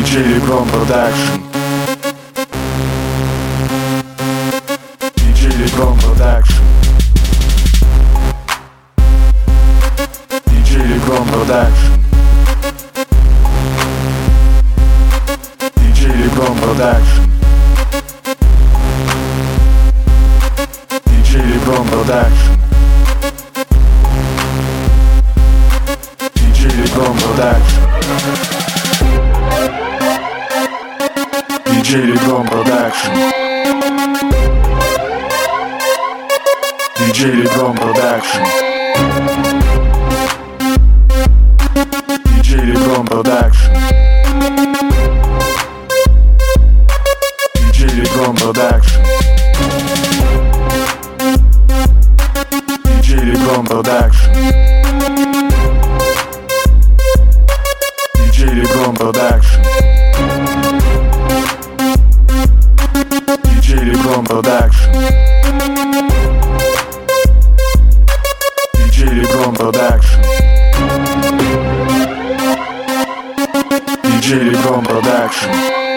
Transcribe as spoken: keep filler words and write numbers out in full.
диджей Ребром Продакшн. диджей Ребром Продакшн. диджей Ребром Продакшн. диджей Ребром Продакшн. диджей Ребром Продакшн. диджей Ребром Продакшн. диджей Ребром Продакшн. диджей Ребром Продакшн. диджей Ребром Продакшн. диджей Ребром Продакшн. диджей Ребром Продакшн. диджей Ребром Продакшн. диджей Ребром Продакшн. диджей Ребром Продакшн. диджей Ребром Продакшн.